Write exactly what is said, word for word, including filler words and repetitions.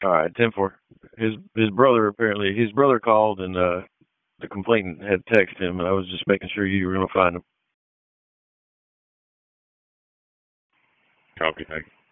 All right, ten four. His his brother apparently his brother called and uh the complainant had texted him, and I was just making sure you were going to find him. Copy. Thank you.